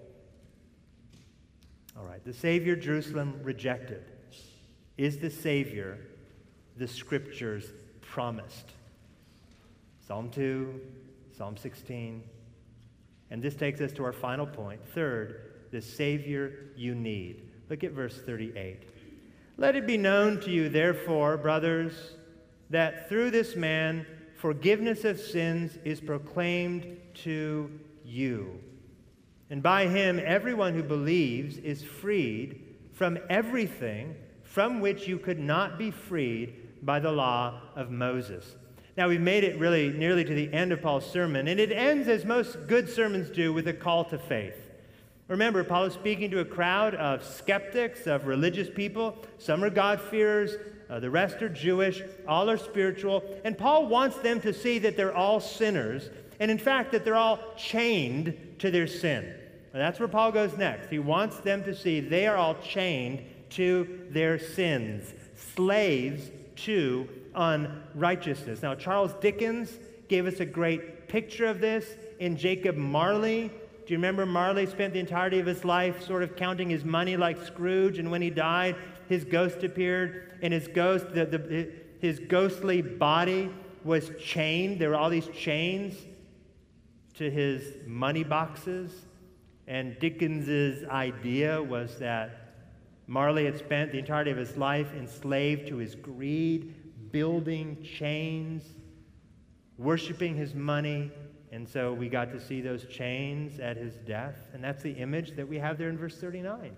All right, the Savior Jerusalem rejected is the Savior the Scriptures promised. Psalm two, Psalm sixteen. And this takes us to our final point. Third, the Savior you need. Look at verse thirty-eight. Let it be known to you, therefore, brothers, that through this man forgiveness of sins is proclaimed to you. And by him everyone who believes is freed from everything from which you could not be freed by the law of Moses. Now, we've made it really nearly to the end of Paul's sermon, and it ends, as most good sermons do, with a call to faith. Remember, Paul is speaking to a crowd of skeptics, of religious people. Some are God-fearers, uh, the rest are Jewish, all are spiritual, and Paul wants them to see that they're all sinners, and in fact, that they're all chained to their sin. And that's where Paul goes next. He wants them to see they are all chained to their sins, slaves to unrighteousness. Now, Charles Dickens gave us a great picture of this in Jacob Marley. Do you remember Marley spent the entirety of his life sort of counting his money like Scrooge, and when he died, his ghost appeared, and his ghost, the, the, his ghostly body was chained. There were all these chains to his money boxes, and Dickens's idea was that Marley had spent the entirety of his life enslaved to his greed, building chains, worshiping his money, and so we got to see those chains at his death, and that's the image that we have there in verse thirty-nine.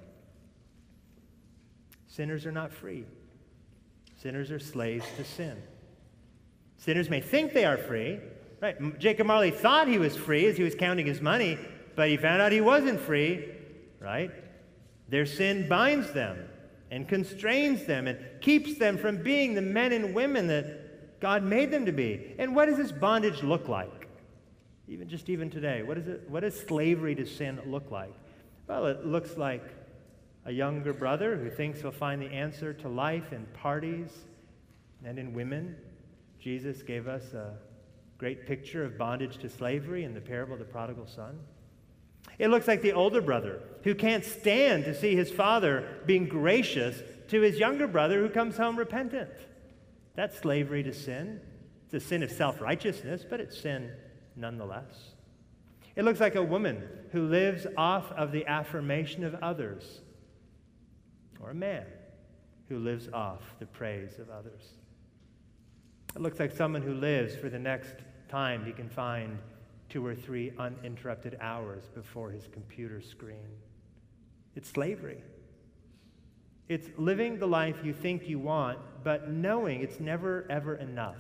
Sinners are not free. Sinners are slaves to sin. Sinners may think they are free, right? Jacob Marley thought he was free as he was counting his money, but he found out he wasn't free, right? Their sin binds them and constrains them and keeps them from being the men and women that God made them to be. And what does this bondage look like? Even just even today, what is it? What does slavery to sin look like? Well, it looks like a younger brother who thinks he'll find the answer to life in parties and in women. Jesus gave us a great picture of bondage to slavery in the parable of the prodigal son. It looks like the older brother who can't stand to see his father being gracious to his younger brother who comes home repentant. That's slavery to sin. It's a sin of self-righteousness, but it's sin nonetheless. It looks like a woman who lives off of the affirmation of others, or a man who lives off the praise of others. It looks like someone who lives for the next time he can find two or three uninterrupted hours before his computer screen. It's slavery. It's living the life you think you want, but knowing it's never, ever enough.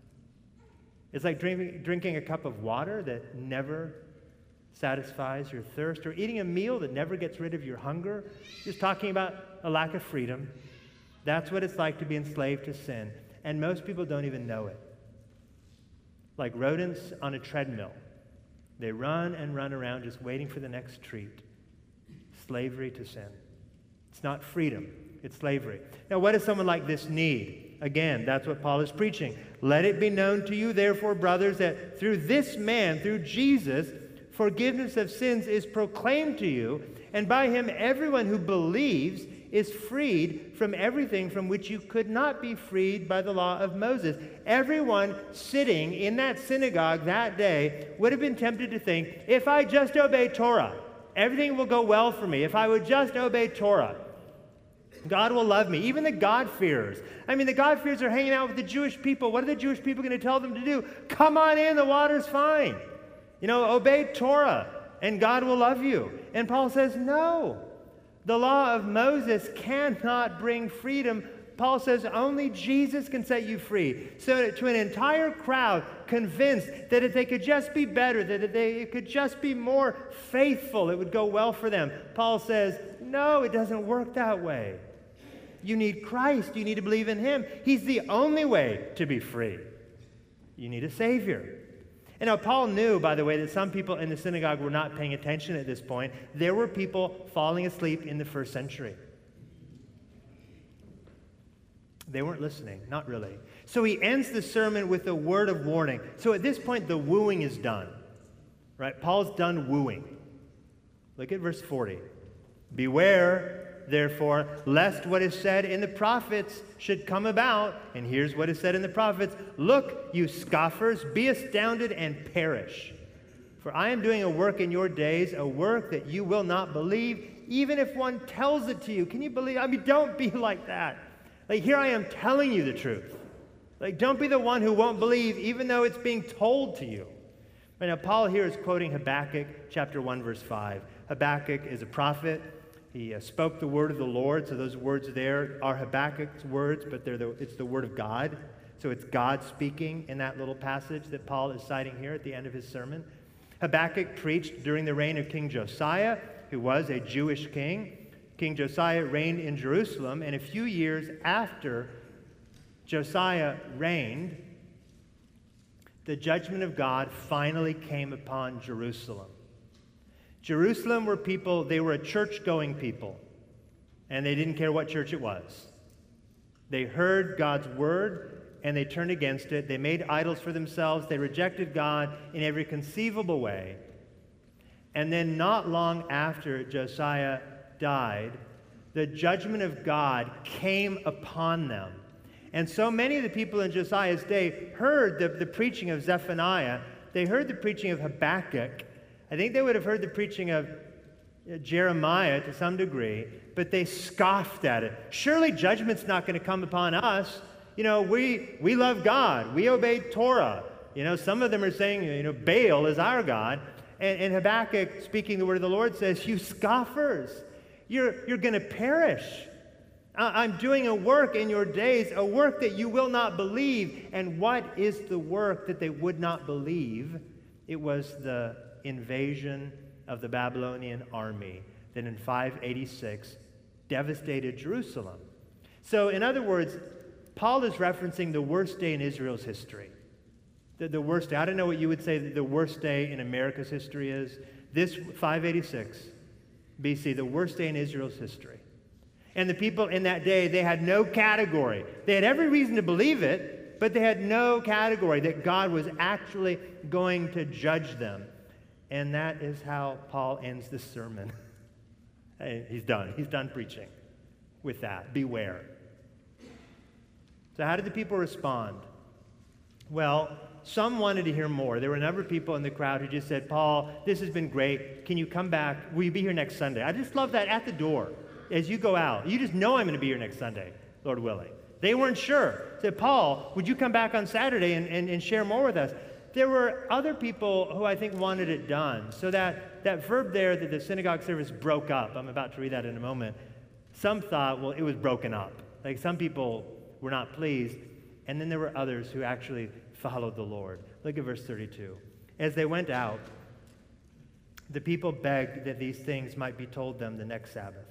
It's like drinking, drinking a cup of water that never satisfies your thirst, or eating a meal that never gets rid of your hunger. Just talking about a lack of freedom. That's what it's like to be enslaved to sin. And most people don't even know it. Like rodents on a treadmill. They run and run around just waiting for the next treat. Slavery to sin. It's not freedom, it's slavery. Now, what does someone like this need? Again, that's what Paul is preaching. Let it be known to you, therefore, brothers, that through this man, through Jesus, forgiveness of sins is proclaimed to you, and by him everyone who believes is freed from everything from which you could not be freed by the law of Moses. Everyone sitting in that synagogue that day would have been tempted to think, if I just obey Torah, everything will go well for me. If I would just obey Torah, God will love me. Even the God-fearers. I mean, the God-fearers are hanging out with the Jewish people. What are the Jewish people going to tell them to do? Come on in, the water's fine. You know, obey Torah, and God will love you. And Paul says, no. The law of Moses cannot bring freedom. Paul says only Jesus can set you free. So to an entire crowd convinced that if they could just be better, that if they could just be more faithful, it would go well for them. Paul says, no, it doesn't work that way. You need Christ. You need to believe in him. He's the only way to be free. You need a Savior. And now Paul knew, by the way, that some people in the synagogue were not paying attention at this point. There were people falling asleep in the first century. They weren't listening, not really. So he ends the sermon with a word of warning. So at this point, the wooing is done, right? Paul's done wooing. Look at verse forty. Beware, therefore, lest what is said in the prophets should come about. And here's what is said in the prophets. Look, you scoffers, be astounded and perish. For I am doing a work in your days, a work that you will not believe, even if one tells it to you. Can you believe? I mean, don't be like that. Like, here I am telling you the truth. Like, don't be the one who won't believe, even though it's being told to you. Right now, Paul here is quoting Habakkuk chapter one, verse five. Habakkuk is a prophet. He uh, spoke the word of the Lord, so those words there are Habakkuk's words, but they're the, it's the word of God. So it's God speaking in that little passage that Paul is citing here at the end of his sermon. Habakkuk preached during the reign of King Josiah, who was a Jewish king. King Josiah reigned in Jerusalem, and a few years after Josiah reigned, the judgment of God finally came upon Jerusalem. Jerusalem were people, they were a church-going people, and they didn't care what church it was. They heard God's word, and they turned against it. They made idols for themselves. They rejected God in every conceivable way. And then not long after Josiah died, the judgment of God came upon them. And so many of the people in Josiah's day heard the, the preaching of Zephaniah. They heard the preaching of Habakkuk. I think they would have heard the preaching of Jeremiah to some degree, but they scoffed at it. Surely judgment's not going to come upon us. You know, we, we love God. We obey Torah. You know, some of them are saying, you know, Baal is our God. And, and Habakkuk, speaking the word of the Lord, says, you scoffers, you're, you're going to perish. I'm doing a work in your days, a work that you will not believe. And what is the work that they would not believe? It was the invasion of the Babylonian army that in five eighty-six devastated Jerusalem. So, in other words, Paul is referencing the worst day in Israel's history. The, the worst day. I don't know what you would say that the worst day in America's history is. This five eighty-six B C, the worst day in Israel's history. And the people in that day, they had no category. They had every reason to believe it, but they had no category that God was actually going to judge them. And that is how Paul ends this sermon. He's done. He's done preaching with that. Beware. So how did the people respond? Well, some wanted to hear more. There were a number of people in the crowd who just said, Paul, this has been great. Can you come back? Will you be here next Sunday? I just love that at the door. As you go out, you just know I'm going to be here next Sunday, Lord willing. They weren't sure. Said, Paul, would you come back on Saturday and, and, and share more with us? There were other people who I think wanted it done. So that, that verb there that the synagogue service broke up, I'm about to read that in a moment. Some thought, well, it was broken up. Like some people were not pleased. And then there were others who actually followed the Lord. Look at verse thirty-two. As they went out, the people begged that these things might be told them the next Sabbath.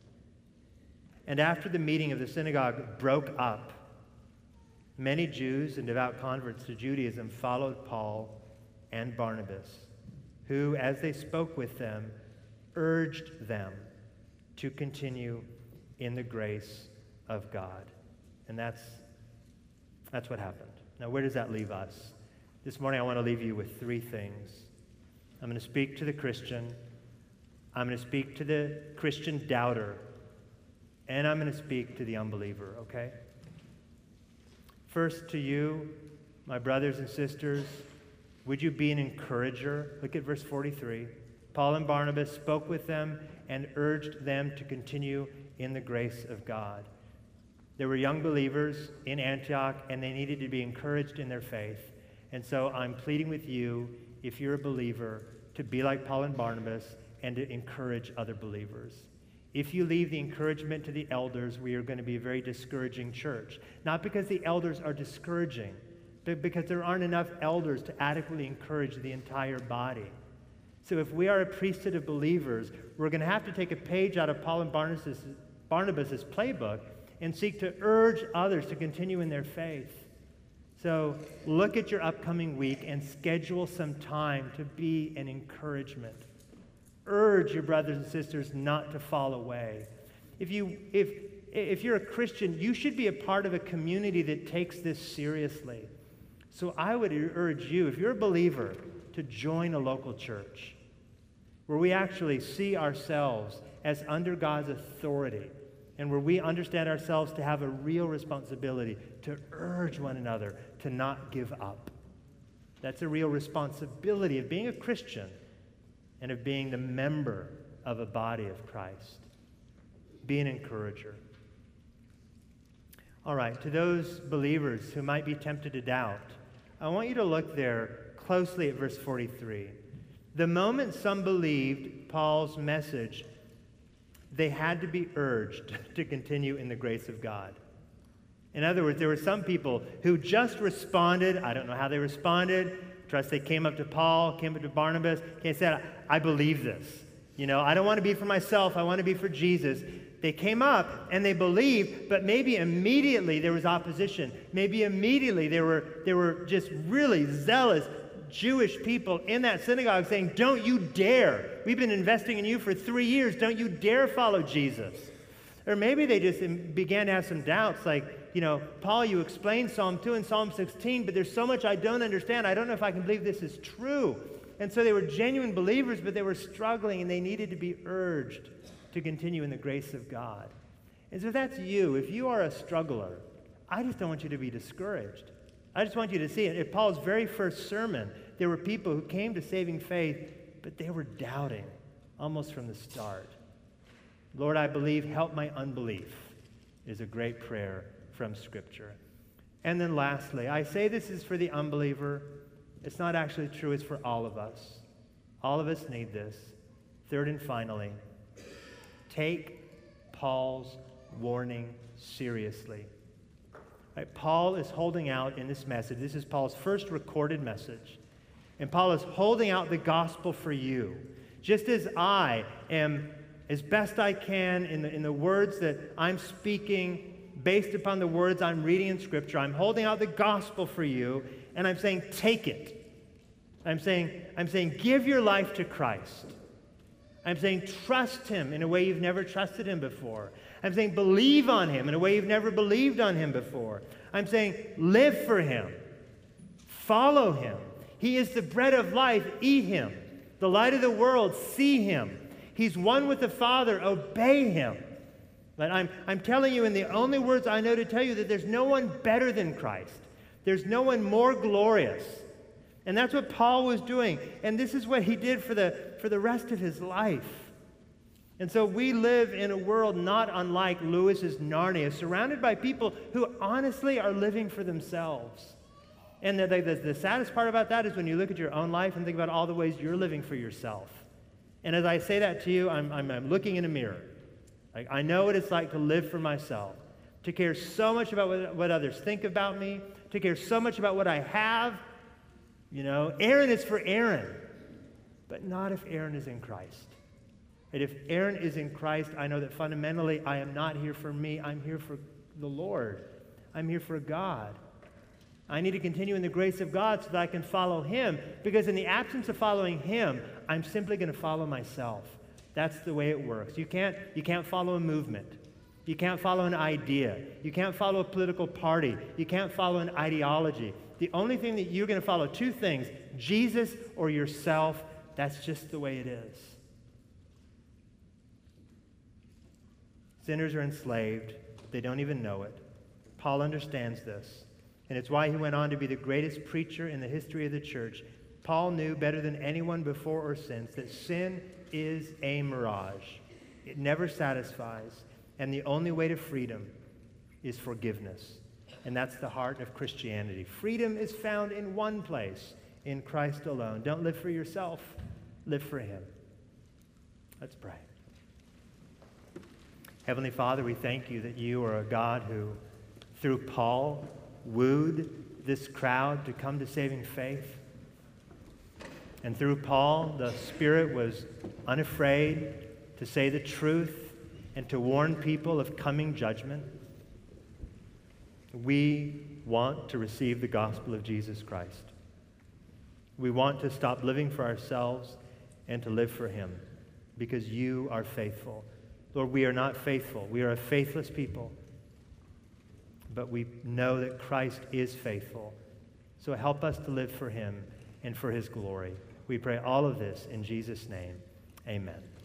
And after the meeting of the synagogue broke up, many Jews and devout converts to Judaism followed Paul and Barnabas, who, as they spoke with them, urged them to continue in the grace of God. And that's, that's what happened. Now, where does that leave us? This morning, I want to leave you with three things. I'm going to speak to the Christian. I'm going to speak to the Christian doubter. And I'm going to speak to the unbeliever, okay? First, to you, my brothers and sisters, would you be an encourager? Look at verse forty-three. Paul and Barnabas spoke with them and urged them to continue in the grace of God. There were young believers in Antioch, and they needed to be encouraged in their faith. And so I'm pleading with you, if you're a believer, to be like Paul and Barnabas and to encourage other believers. If you leave the encouragement to the elders, we are going to be a very discouraging church. Not because the elders are discouraging, but because there aren't enough elders to adequately encourage the entire body. So if we are a priesthood of believers, we're going to have to take a page out of Paul and Barnabas' Barnabas' playbook and seek to urge others to continue in their faith. So look at your upcoming week and schedule some time to be an encouragement. Urge your brothers and sisters not to fall away. If, you, if, if you're a Christian, you should be a part of a community that takes this seriously. So I would urge you, if you're a believer, to join a local church where we actually see ourselves as under God's authority and where we understand ourselves to have a real responsibility to urge one another to not give up. That's a real responsibility of being a Christian and of being the member of a body of Christ. Be an encourager. All right, to those believers who might be tempted to doubt, I want you to look there closely at verse forty-three. The moment some believed Paul's message, they had to be urged to continue in the grace of God. In other words, there were some people who just responded. I don't know how they responded. Trust they came up to Paul, came up to Barnabas, and said, I believe this. You know, I don't want to be for myself. I want to be for Jesus. They came up and they believed, but maybe immediately there was opposition. Maybe immediately there were, there were just really zealous Jewish people in that synagogue saying, don't you dare. We've been investing in you for three years. Don't you dare follow Jesus. Or maybe they just began to have some doubts like, you know, Paul, you explained Psalm two and Psalm sixteen, but there's so much I don't understand. I don't know if I can believe this is true. And so they were genuine believers, but they were struggling and they needed to be urged to continue in the grace of God. And so if that's you, if you are a struggler, I just don't want you to be discouraged. I just want you to see it. In Paul's very first sermon, there were people who came to saving faith, but they were doubting. almost from the start. Lord, I believe, help my unbelief, is a great prayer from Scripture. And then lastly, I say this is for the unbeliever. It's not actually true, it's for all of us. All of us need this. Third and finally, take Paul's warning seriously. Right? Paul is holding out in this message. This is Paul's first recorded message. And Paul is holding out the gospel for you. Just as I am, as best I can, in the, in the words that I'm speaking, based upon the words I'm reading in Scripture, I'm holding out the gospel for you, and I'm saying, take it. I'm saying, I'm saying, give your life to Christ. I'm saying, trust him in a way you've never trusted him before. I'm saying, believe on him in a way you've never believed on him before. I'm saying, live for him. Follow him. He is the bread of life. Eat him. The light of the world. See him. He's one with the Father. Obey him. But I'm, I'm telling you in the only words I know to tell you that there's no one better than Christ. There's no one more glorious. And that's what Paul was doing. And this is what he did for the, for the rest of his life. And so we live in a world not unlike Lewis's Narnia, surrounded by people who honestly are living for themselves. And the, the, the saddest part about that is when you look at your own life and think about all the ways you're living for yourself. And as I say that to you, I'm, I'm, I'm looking in a mirror. Like, I know what it's like to live for myself, to care so much about what, what others think about me, to care so much about what I have. You know, Aaron is for Aaron, but not if Aaron is in Christ. And if Aaron is in Christ, I know that fundamentally I am not here for me. I'm here for the Lord. I'm here for God. I need to continue in the grace of God so that I can follow him, because in the absence of following him, I'm simply going to follow myself. That's the way it works. You can't, you can't follow a movement. You can't follow an idea. You can't follow a political party. You can't follow an ideology. The only thing that you're going to follow, two things, Jesus or yourself. That's just the way it is. Sinners are enslaved. They don't even know it. Paul understands this. And it's why he went on to be the greatest preacher in the history of the church. Paul knew better than anyone before or since that sin is a mirage. It never satisfies. And the only way to freedom is forgiveness. And that's the heart of Christianity. Freedom is found in one place, in Christ alone. Don't live for yourself. Live for him. Let's pray. Heavenly Father, we thank you that you are a God who, through Paul, wooed this crowd to come to saving faith. And through Paul, the Spirit was unafraid to say the truth and to warn people of coming judgment. We want to receive the gospel of Jesus Christ. We want to stop living for ourselves and to live for him, because you are faithful. Lord, we are not faithful. We are a faithless people. But we know that Christ is faithful. So help us to live for him and for his glory. We pray all of this in Jesus' name. Amen.